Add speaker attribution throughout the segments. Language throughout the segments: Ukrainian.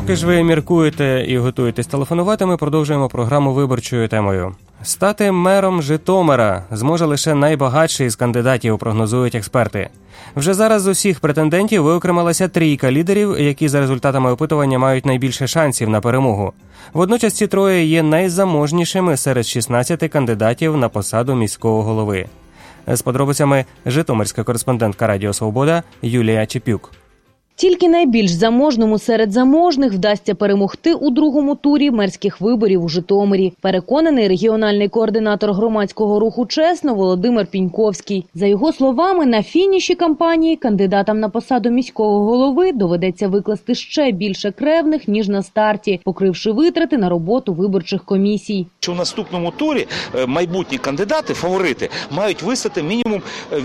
Speaker 1: Поки ж ви міркуєте і готуєтесь телефонувати, ми продовжуємо програму виборчою темою. Стати мером Житомира зможе лише найбагатший з кандидатів, прогнозують експерти. Вже зараз з усіх претендентів виокремилася трійка лідерів, які за результатами опитування мають найбільше шансів на перемогу. Водночас ці троє є найзаможнішими серед 16 кандидатів на посаду міського голови. З подробицями житомирська кореспондентка Радіо Свобода Юлія Чепюк.
Speaker 2: Тільки найбільш заможному серед заможних вдасться перемогти у другому турі мерських виборів у Житомирі. Переконаний регіональний координатор громадського руху «Чесно» Володимир Піньковський. За його словами, на фініші кампанії кандидатам на посаду міського голови доведеться викласти ще більше кревних, ніж на старті, покривши витрати на роботу виборчих комісій.
Speaker 3: У наступному турі майбутні кандидати, фаворити, мають вислати мінімум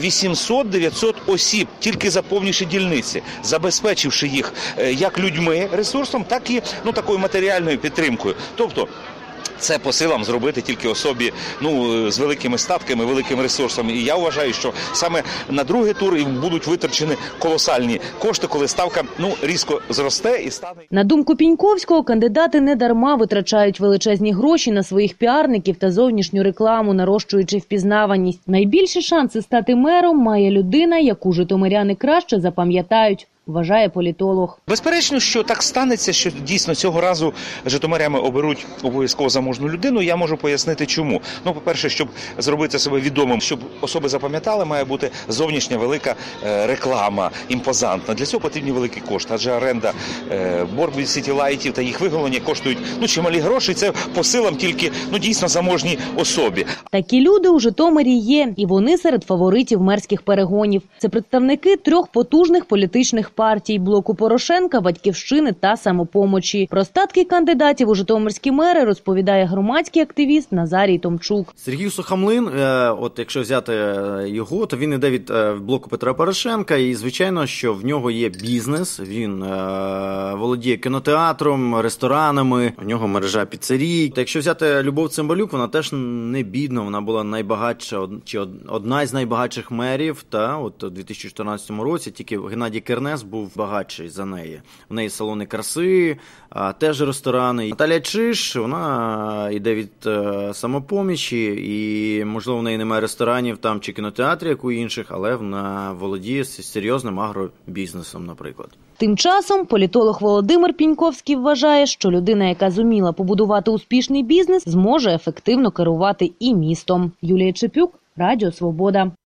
Speaker 3: 800-900 осіб, тільки заповнивши дільниці, забезпечивши їх як людьми, ресурсом, так і такою матеріальною підтримкою. Тобто це по силам зробити тільки особі з великими статками, великим ресурсом. І я вважаю, що саме на другий тур будуть витрачені колосальні кошти, коли ставка різко зросте і стане.
Speaker 2: На думку Піньковського, кандидати не дарма витрачають величезні гроші на своїх піарників та зовнішню рекламу, нарощуючи впізнаваність. Найбільші шанси стати мером має людина, яку житомиряни краще запам'ятають, вважає політолог.
Speaker 3: Безперечно, що так станеться, що дійсно цього разу житомирями оберуть обов'язково заможну людину. Я можу пояснити, чому. По-перше, щоб зробити себе відомим, щоб особи запам'ятали, має бути зовнішня велика реклама, імпозантна. Для цього потрібні великі кошти, адже оренда борбів сітілайтів та їх виголовлення коштують чималі гроші. Це по силам тільки дійсно заможній особі.
Speaker 2: Такі люди у Житомирі є, і вони серед фаворитів мерських перегонів. Це представники трьох потужних політичних партій – Блоку Порошенка, Батьківщини та Самопомочі. Про статки кандидатів у житомирські мери розповідає громадський активіст Назарій Томчук.
Speaker 4: Сергій Сухомлин, якщо взяти його, то він іде від Блоку Петра Порошенка, і звичайно, що в нього є бізнес, він володіє кінотеатром, ресторанами, у нього мережа піцерій. Та якщо взяти Любов Цимбалюк, вона теж не бідна, вона була найбагатша, чи одна з найбагатших мерів, у 2014 році, тільки Геннадій Кернес був багатший за неї. У неї салони краси, теж ресторани. Наталія Чиш, вона йде від Самопомічі, і, можливо, в неї немає ресторанів там чи кінотеатрів, як у інших, але вона володіє серйозним агробізнесом, наприклад.
Speaker 2: Тим часом політолог Володимир Піньковський вважає, що людина, яка зуміла побудувати успішний бізнес, зможе ефективно керувати і містом. Юлія Чепюк, Радіо Свобода.